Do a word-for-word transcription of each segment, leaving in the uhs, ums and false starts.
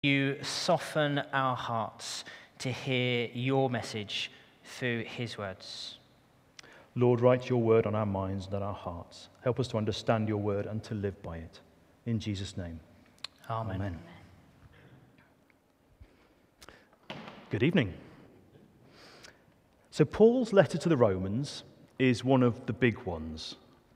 you soften our hearts to hear your message through his words. Lord, write your word on our minds and on our hearts. Help us to understand your word and to live by it. In Jesus' name. Amen. Amen. Good evening. So Paul's letter to the Romans is one of the big ones.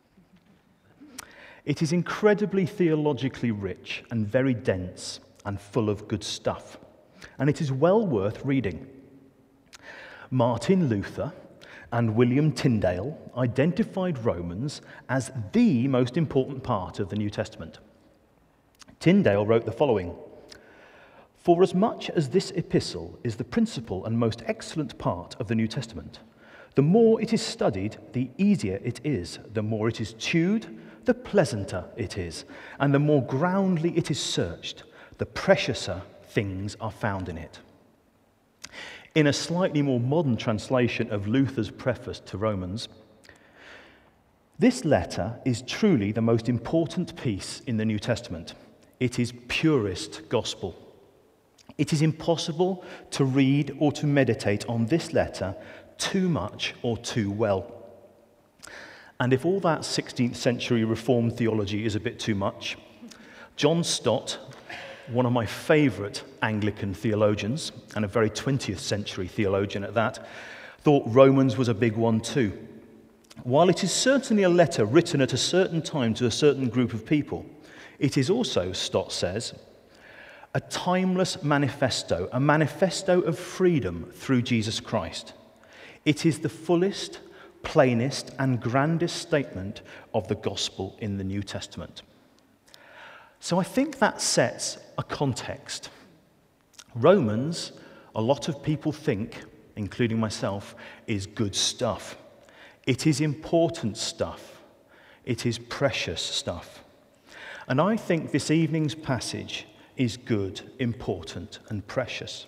It is incredibly theologically rich and very dense and full of good stuff. And it is well worth reading. Martin Luther and William Tyndale identified Romans as the most important part of the New Testament. Tyndale wrote the following: "For as much as this epistle is the principal and most excellent part of the New Testament, the more it is studied, the easier it is, the more it is chewed, the pleasanter it is, and the more groundly it is searched, the preciouser things are found in it." In a slightly more modern translation of Luther's preface to Romans, this letter is truly the most important piece in the New Testament. It is purest gospel. It is impossible to read or to meditate on this letter too much or too well. And if all that sixteenth century Reformed theology is a bit too much, John Stott, one of my favourite Anglican theologians, and a very twentieth century theologian at that, thought Romans was a big one too. While it is certainly a letter written at a certain time to a certain group of people, it is also, Stott says, a timeless manifesto, a manifesto of freedom through Jesus Christ. It is the fullest, plainest, and grandest statement of the gospel in the New Testament. So I think that sets a context. Romans, a lot of people think, including myself, is good stuff. It is important stuff. It is precious stuff. And I think this evening's passage is good, important, and precious.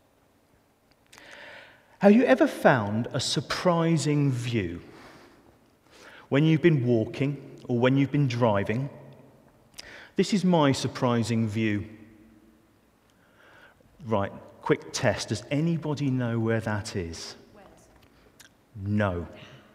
Have you ever found a surprising view when you've been walking or when you've been driving? This is my surprising view. Right, quick test. Does anybody know where that is? Wales. No.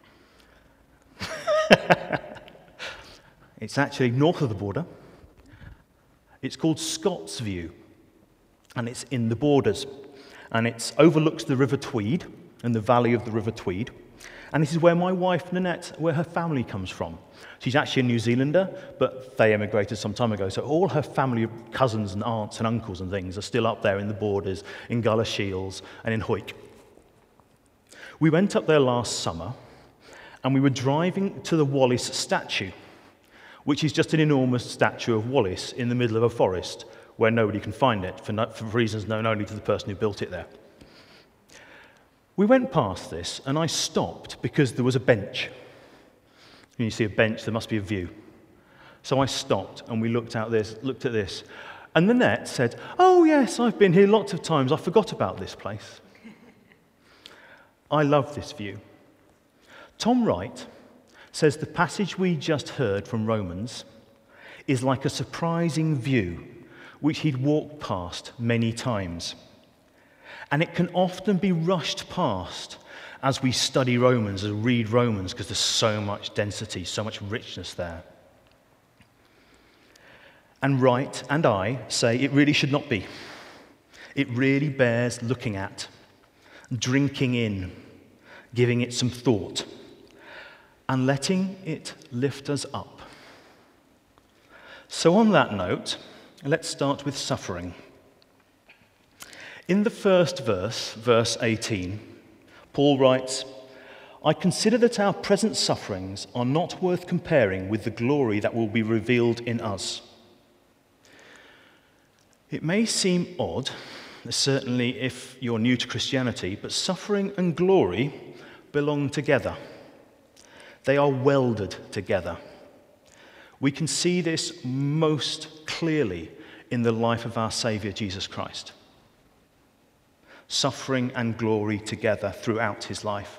It's actually north of the border. It's called Scots View, and it's in the Borders. And it overlooks the River Tweed and the valley of the River Tweed. And this is where my wife, Nanette, where her family comes from. She's actually a New Zealander, but they emigrated some time ago. So all her family, cousins and aunts and uncles and things are still up there in the Borders, in Galashiels and in Hawick. We went up there last summer, and we were driving to the Wallace statue, which is just an enormous statue of Wallace in the middle of a forest where nobody can find it, for, no, for reasons known only to the person who built it there. We went past this, and I stopped because there was a bench. When you see a bench, there must be a view. So I stopped, and we looked out this, looked at this. And Nanette said, "Oh, yes, I've been here lots of times. I forgot about this place." I love this view. Tom Wright says the passage we just heard from Romans is like a surprising view which he'd walked past many times. And it can often be rushed past as we study Romans, as we read Romans, because there's so much density, so much richness there. And Wright and I say it really should not be. It really bears looking at, drinking in, giving it some thought, and letting it lift us up. So on that note, let's start with suffering. In the first verse, verse eighteen, Paul writes, "I consider that our present sufferings are not worth comparing with the glory that will be revealed in us." It may seem odd, certainly if you're new to Christianity, but suffering and glory belong together. They are welded together. We can see this most clearly in the life of our Saviour, Jesus Christ. Suffering and glory together throughout his life.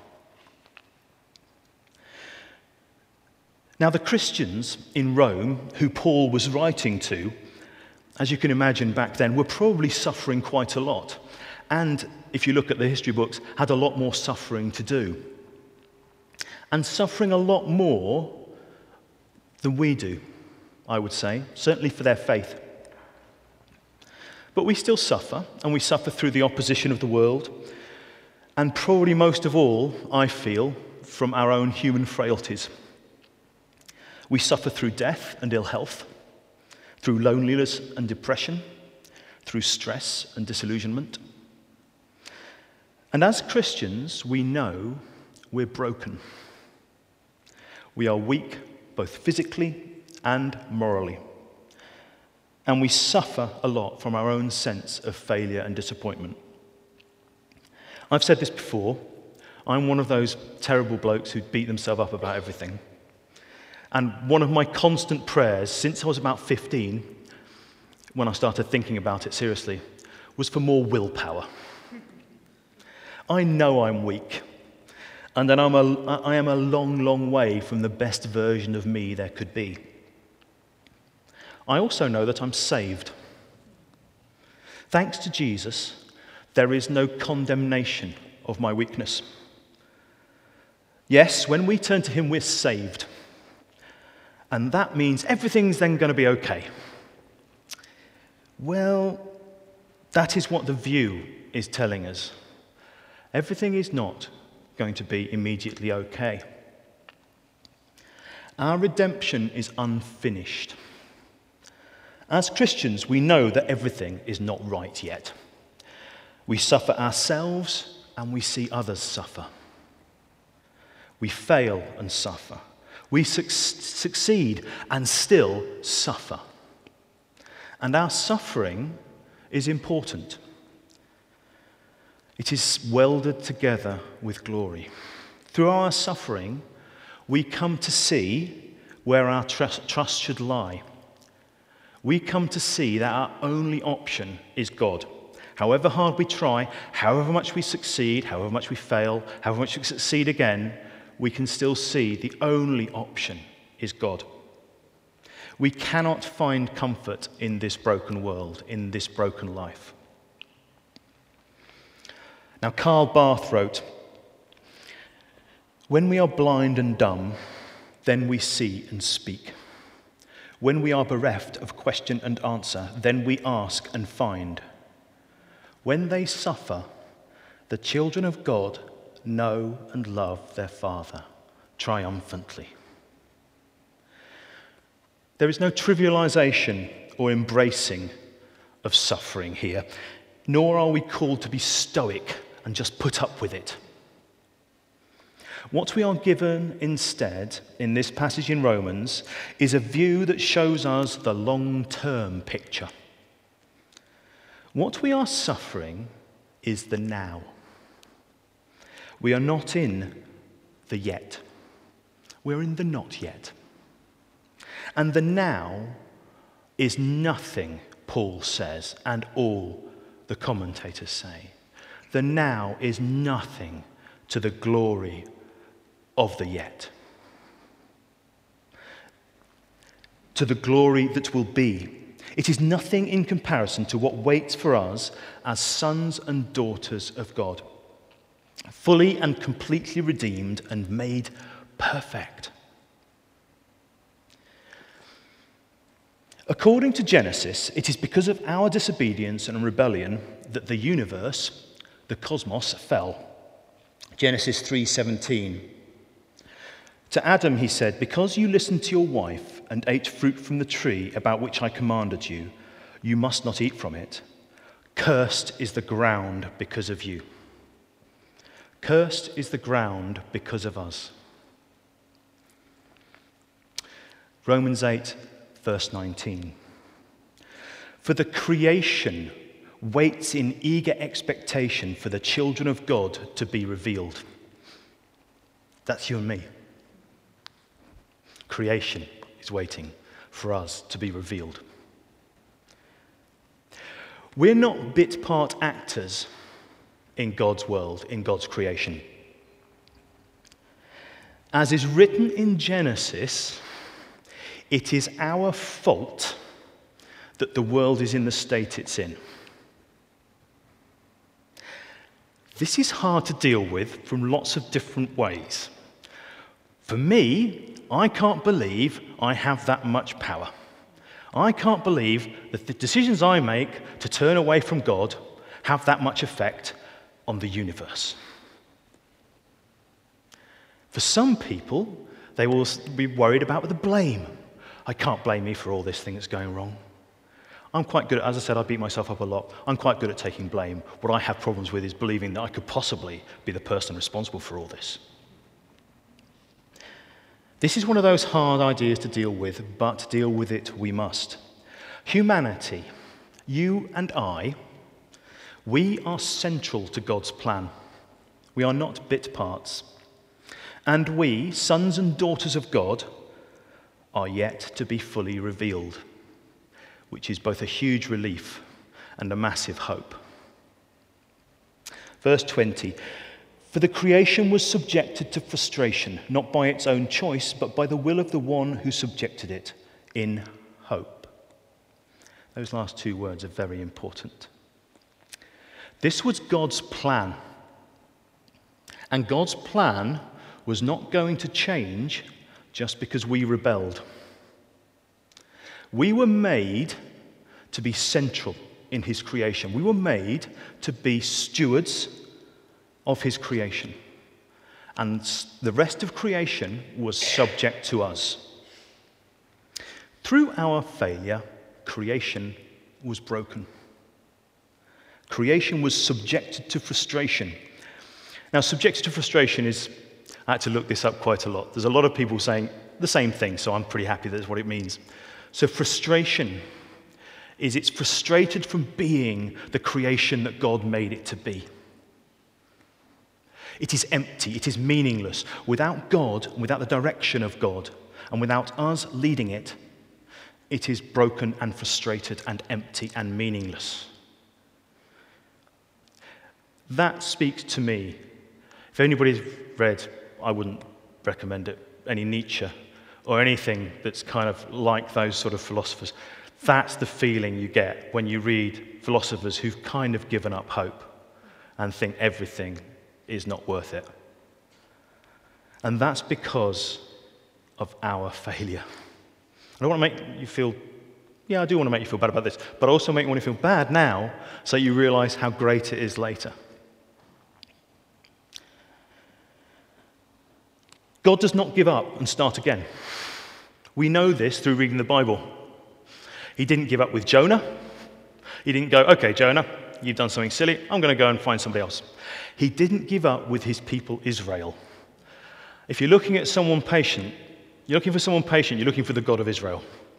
Now, the Christians in Rome, who Paul was writing to, as you can imagine back then, were probably suffering quite a lot. And if you look at the history books, had a lot more suffering to do. And suffering a lot more than we do, I would say, certainly for their faith. But we still suffer, and we suffer through the opposition of the world, and probably most of all, I feel, from our own human frailties. We suffer through death and ill health, through loneliness and depression, through stress and disillusionment. And as Christians, we know we're broken. We are weak, both physically and morally. And we suffer a lot from our own sense of failure and disappointment. I've said this before, I'm one of those terrible blokes who beat themselves up about everything. And one of my constant prayers since I was about fifteen, when I started thinking about it seriously, was for more willpower. I know I'm weak, and that I'm a, I am a long, long way from the best version of me there could be. I also know that I'm saved. Thanks to Jesus, there is no condemnation of my weakness. Yes, when we turn to him, we're saved. And that means everything's then going to be okay. Well, that is what the view is telling us. Everything is not going to be immediately okay. Our redemption is unfinished. As Christians, we know that everything is not right yet. We suffer ourselves and we see others suffer. We fail and suffer. We su- succeed and still suffer. And our suffering is important. It is welded together with glory. Through our suffering, we come to see where our trust, trust should lie. We come to see that our only option is God. However hard we try, however much we succeed, however much we fail, however much we succeed again, we can still see the only option is God. We cannot find comfort in this broken world, in this broken life. Now, Karl Barth wrote, "When we are blind and dumb, then we see and speak. When we are bereft of question and answer, then we ask and find. When they suffer, the children of God know and love their Father triumphantly." There is no trivialization or embracing of suffering here, nor are we called to be stoic and just put up with it. What we are given instead in this passage in Romans is a view that shows us the long-term picture. What we are suffering is the now. We are not in the yet. We're in the not yet. And the now is nothing, Paul says, and all the commentators say. The now is nothing to the glory of the yet. To the glory that will be. It is nothing in comparison to what waits for us as sons and daughters of God, fully and completely redeemed and made perfect. According to Genesis, it is because of our disobedience and rebellion that the universe, the cosmos, fell. Genesis three seventeen. To Adam he said, "Because you listened to your wife and ate fruit from the tree about which I commanded you, you must not eat from it. Cursed is the ground because of you." Cursed is the ground because of us. Romans eight, verse nineteen. For the creation waits in eager expectation for the children of God to be revealed. That's you and me. Creation is waiting for us to be revealed. We're not bit part actors in God's world, in God's creation. As is written in Genesis, it is our fault that the world is in the state it's in. This is hard to deal with from lots of different ways. For me, I can't believe I have that much power. I can't believe that the decisions I make to turn away from God have that much effect on the universe. For some people, they will be worried about the blame. I can't blame me for all this thing that's going wrong. I'm quite good at, as I said, I beat myself up a lot. I'm quite good at taking blame. What I have problems with is believing that I could possibly be the person responsible for all this. This is one of those hard ideas to deal with, but deal with it we must. Humanity, you and I, we are central to God's plan. We are not bit parts. And we, sons and daughters of God, are yet to be fully revealed, which is both a huge relief and a massive hope. Verse twenty, for the creation was subjected to frustration, not by its own choice, but by the will of the one who subjected it, in hope. Those last two words are very important. This was God's plan. And God's plan was not going to change just because we rebelled. We were made to be central in his creation. We were made to be stewards of his creation. And the rest of creation was subject to us. Through our failure, creation was broken. Creation was subjected to frustration. Now, subjected to frustration is, I had to look this up quite a lot. There's a lot of people saying the same thing, so I'm pretty happy that's what it means. So frustration is it's frustrated from being the creation that God made it to be. It is empty, it is meaningless. Without God, without the direction of God, and without us leading it, it is broken and frustrated and empty and meaningless. That speaks to me. If anybody's read, I wouldn't recommend it, any Nietzsche or anything that's kind of like those sort of philosophers. That's the feeling you get when you read philosophers who've kind of given up hope and think everything is not worth it. And that's because of our failure. I don't want to make you feel, yeah, I do want to make you feel bad about this, but I also make you want to feel bad now so you realize how great it is later. God does not give up and start again. We know this through reading the Bible. He didn't give up with Jonah. He didn't go, okay, Jonah, you've done something silly. I'm going to go and find somebody else. He didn't give up with his people Israel. If you're looking at someone patient, you're looking for someone patient, you're looking for the God of Israel.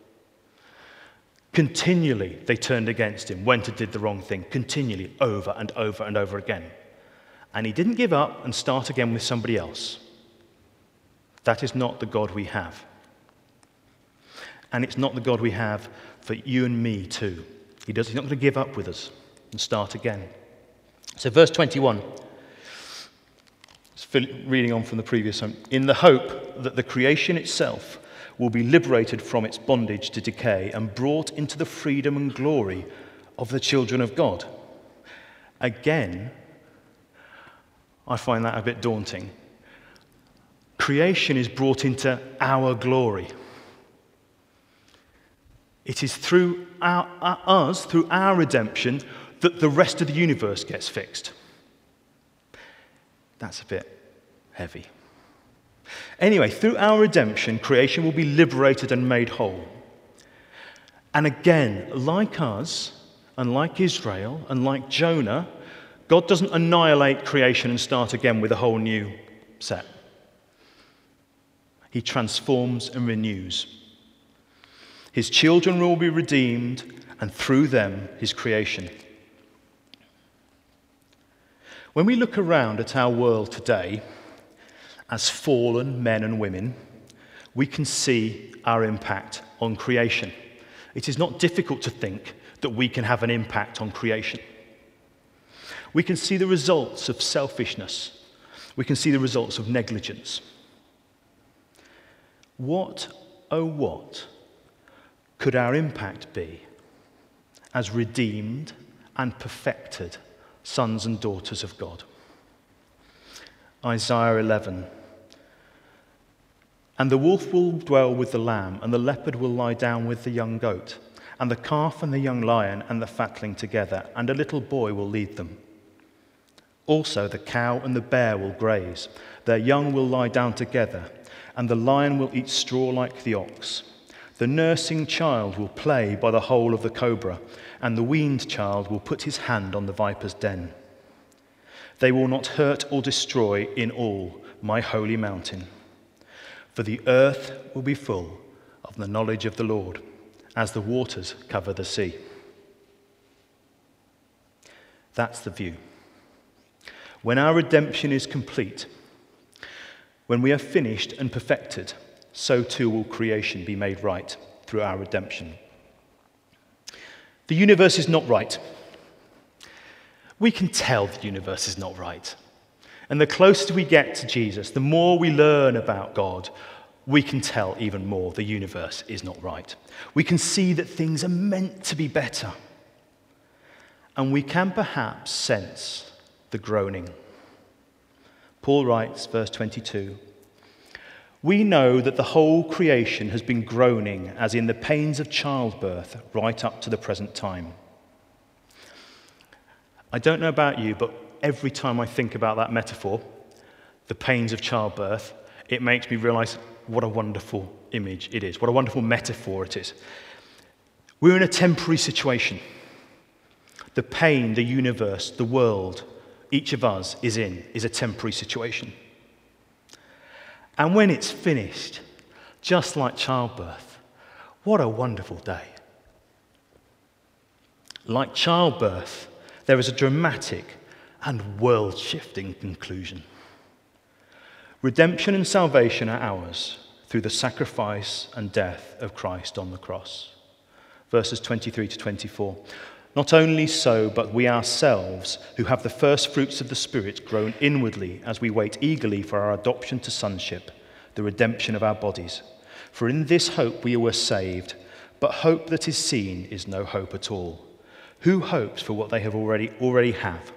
Continually, they turned against him, went and did the wrong thing, continually, over and over and over again. And he didn't give up and start again with somebody else. That is not the God we have. And it's not the God we have for you and me too. He does, he's not going to give up with us and start again. So verse twenty-one, reading on from the previous one, in the hope that the creation itself will be liberated from its bondage to decay and brought into the freedom and glory of the children of God. Again, I find that a bit daunting. Creation is brought into our glory. It is through our, uh, us, through our redemption, that the rest of the universe gets fixed. That's a bit heavy. Anyway, through our redemption, creation will be liberated and made whole. And again, like us, and like Israel, and like Jonah, God doesn't annihilate creation and start again with a whole new set. He transforms and renews. His children will be redeemed, and through them, his creation. When we look around at our world today, as fallen men and women, we can see our impact on creation. It is not difficult to think that we can have an impact on creation. We can see the results of selfishness. We can see the results of negligence. What, oh what, could our impact be as redeemed and perfected sons and daughters of God. Isaiah eleven. And the wolf will dwell with the lamb, and the leopard will lie down with the young goat, and the calf and the young lion and the fatling together, and a little boy will lead them. Also the cow and the bear will graze, their young will lie down together, and the lion will eat straw like the ox. The nursing child will play by the hole of the cobra, and the weaned child will put his hand on the viper's den. They will not hurt or destroy in all my holy mountain, for the earth will be full of the knowledge of the Lord, as the waters cover the sea. That's the view. When our redemption is complete, when we are finished and perfected, so too will creation be made right through our redemption. The universe is not right. We can tell the universe is not right. And the closer we get to Jesus, the more we learn about God, we can tell even more the universe is not right. We can see that things are meant to be better. And we can perhaps sense the groaning. Paul writes, verse twenty-two, "We know that the whole creation has been groaning as in the pains of childbirth right up to the present time." I don't know about you, but every time I think about that metaphor, the pains of childbirth, it makes me realize what a wonderful image it is, what a wonderful metaphor it is. We're in a temporary situation. The pain, the universe, the world, each of us is in, is a temporary situation. And when it's finished, just like childbirth, what a wonderful day. Like childbirth, there is a dramatic and world-shifting conclusion. Redemption and salvation are ours through the sacrifice and death of Christ on the cross. Verses twenty-three to twenty-four. Not only so, but we ourselves, who have the first fruits of the Spirit, groan inwardly as we wait eagerly for our adoption to sonship, the redemption of our bodies. For in this hope we were saved, but hope that is seen is no hope at all. Who hopes for what they have already already have?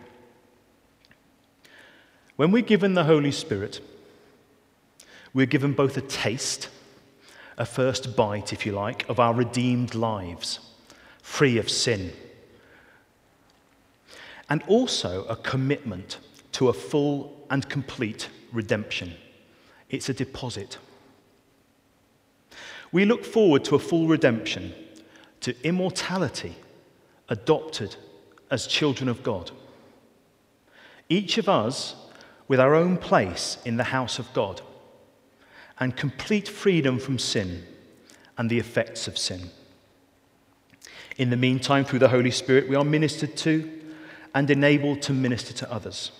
When we're given the Holy Spirit, we're given both a taste, a first bite, if you like, of our redeemed lives, free of sin, and also a commitment to a full and complete redemption. It's a deposit. We look forward to a full redemption, to immortality, adopted as children of God. Each of us with our own place in the house of God, and complete freedom from sin and the effects of sin. In the meantime, through the Holy Spirit, we are ministered to and enabled to minister to others.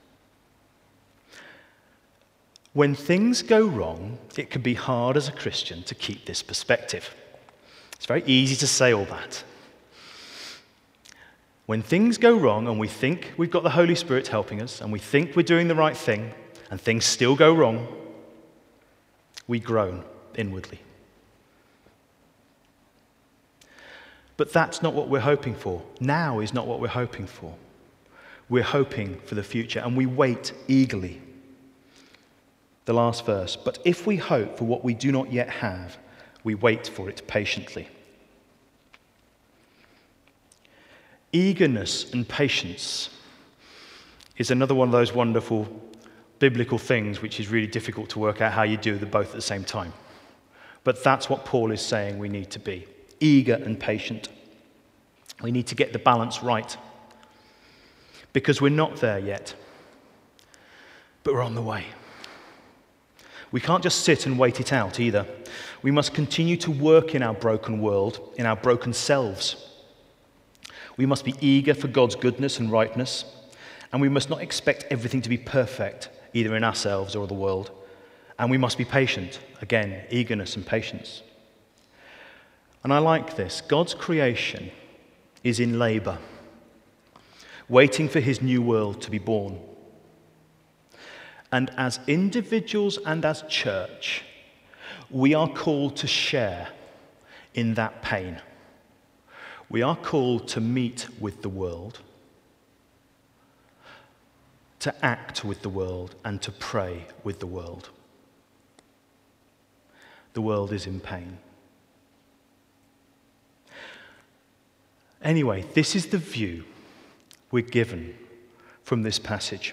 When things go wrong, it can be hard as a Christian to keep this perspective. It's very easy to say all that. When things go wrong and we think we've got the Holy Spirit helping us and we think we're doing the right thing and things still go wrong, we groan inwardly. But that's not what we're hoping for. Now is not what we're hoping for. We're hoping for the future and we wait eagerly. The last verse, "But if we hope for what we do not yet have, we wait for it patiently." Eagerness and patience is another one of those wonderful biblical things which is really difficult to work out how you do them both at the same time. But that's what Paul is saying we need to be, eager and patient. We need to get the balance right because we're not there yet, but we're on the way. We can't just sit and wait it out either. We must continue to work in our broken world, in our broken selves. We must be eager for God's goodness and rightness, and we must not expect everything to be perfect, either in ourselves or the world. And we must be patient. Again, eagerness and patience. And I like this. God's creation is in labor, waiting for his new world to be born. And as individuals and as church, we are called to share in that pain. We are called to meet with the world, to act with the world, and to pray with the world. The world is in pain. Anyway, this is the view we're given from this passage.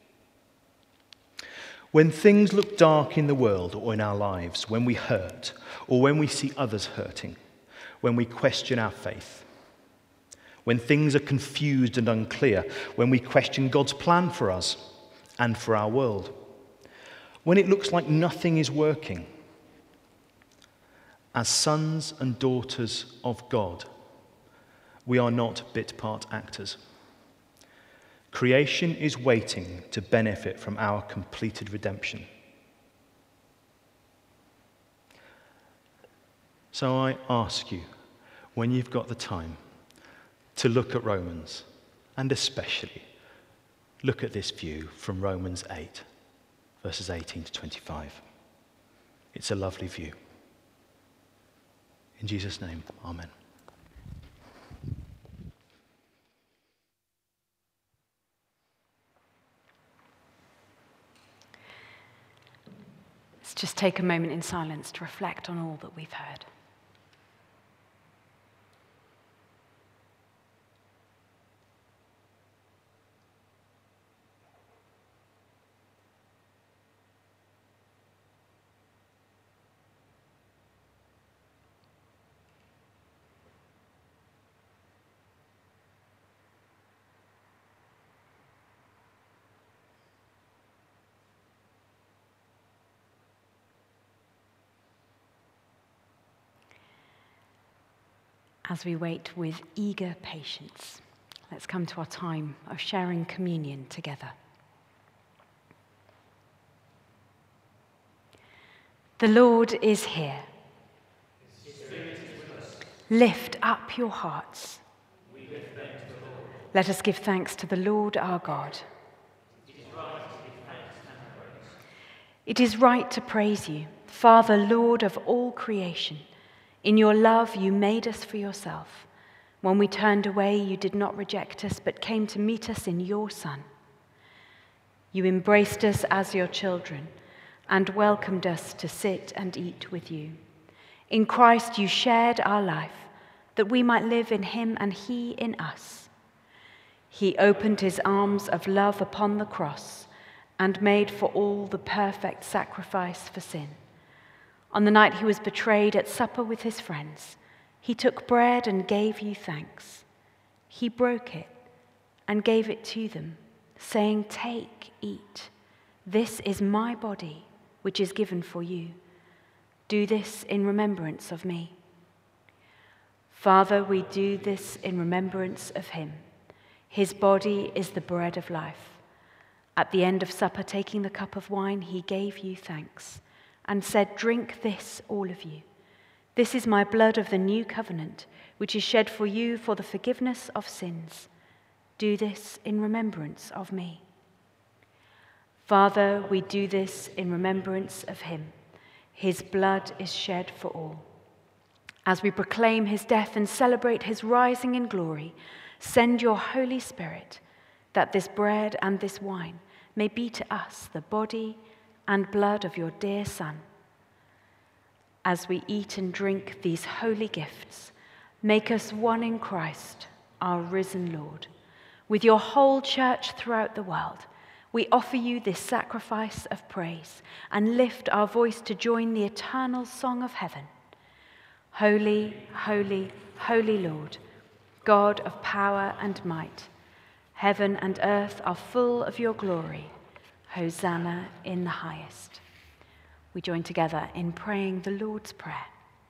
When things look dark in the world or in our lives, when we hurt, or when we see others hurting, when we question our faith, when things are confused and unclear, when we question God's plan for us and for our world, when it looks like nothing is working, as sons and daughters of God, we are not bit-part actors. Creation is waiting to benefit from our completed redemption. So I ask you, when you've got the time, to look at Romans, and especially look at this view from Romans eight, verses eighteen to twenty-five. It's a lovely view. In Jesus' name, amen. Let's just take a moment in silence to reflect on all that we've heard. As we wait with eager patience, let's come to our time of sharing communion together. The Lord is here. Lift up your hearts. We lift them to the Lord. Let us give thanks to the Lord our God. It is right to give thanks and praise. It is right to praise you, Father, Lord of all creation. In your love, you made us for yourself. When we turned away, you did not reject us, but came to meet us in your Son. You embraced us as your children and welcomed us to sit and eat with you. In Christ, you shared our life, that we might live in him and he in us. He opened his arms of love upon the cross and made for all the perfect sacrifice for sin. On the night he was betrayed at supper with his friends, he took bread and gave you thanks. He broke it and gave it to them, saying, "Take, eat. This is my body, which is given for you. Do this in remembrance of me." Father, we do this in remembrance of him. His body is the bread of life. At the end of supper, taking the cup of wine, he gave you thanks and said, "Drink this, all of you. This is my blood of the new covenant, which is shed for you for the forgiveness of sins. Do this in remembrance of me." Father, we do this in remembrance of him. His blood is shed for all. As we proclaim his death and celebrate his rising in glory, send your Holy Spirit, that this bread and this wine may be to us the body and blood of your dear Son. As we eat and drink these holy gifts, make us one in Christ, our risen Lord. With your whole church throughout the world, we offer you this sacrifice of praise and lift our voice to join the eternal song of heaven. Holy, holy, holy Lord, God of power and might, heaven and earth are full of your glory. Hosanna in the highest. We join together in praying the Lord's Prayer.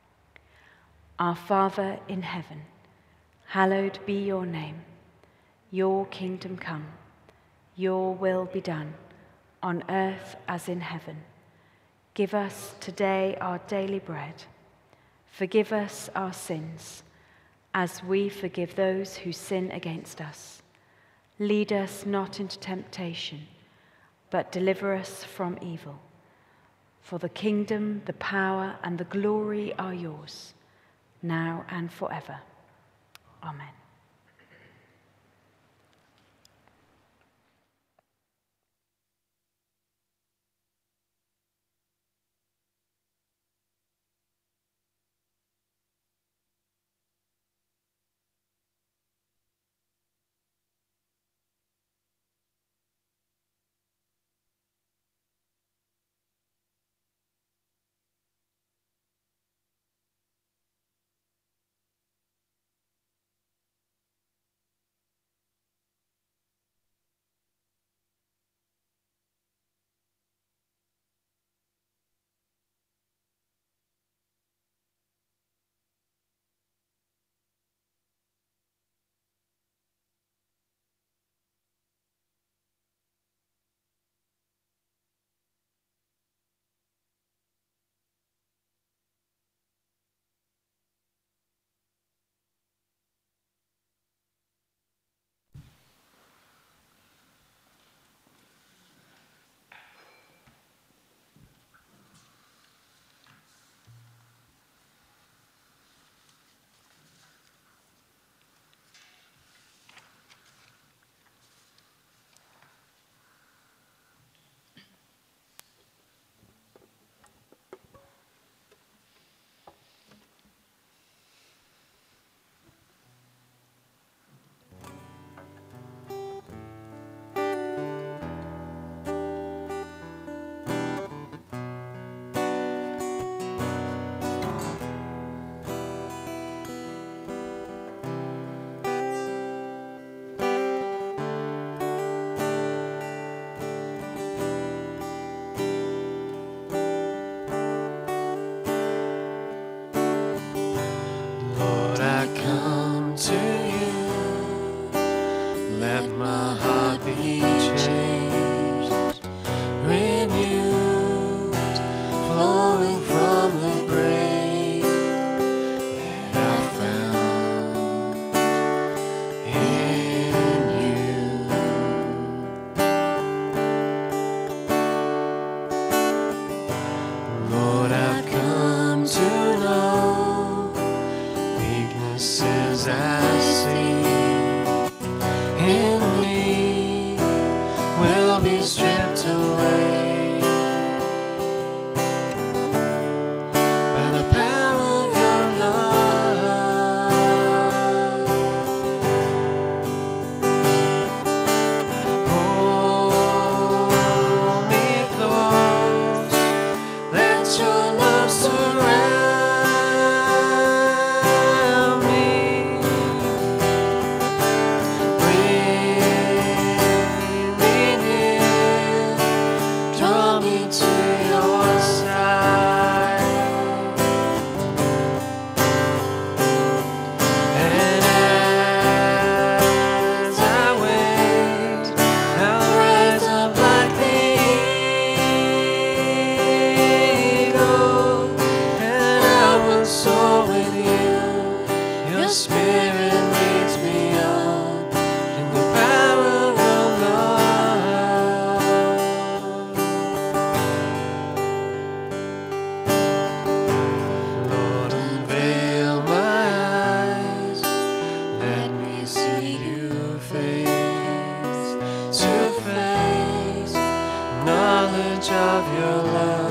Our Father in heaven, hallowed be your name. Your kingdom come, your will be done, on earth as in heaven. Give us today our daily bread. Forgive us our sins, as we forgive those who sin against us. Lead us not into temptation, but deliver us from evil. For the kingdom, the power, and the glory are yours, now and forever. Amen. Of your love.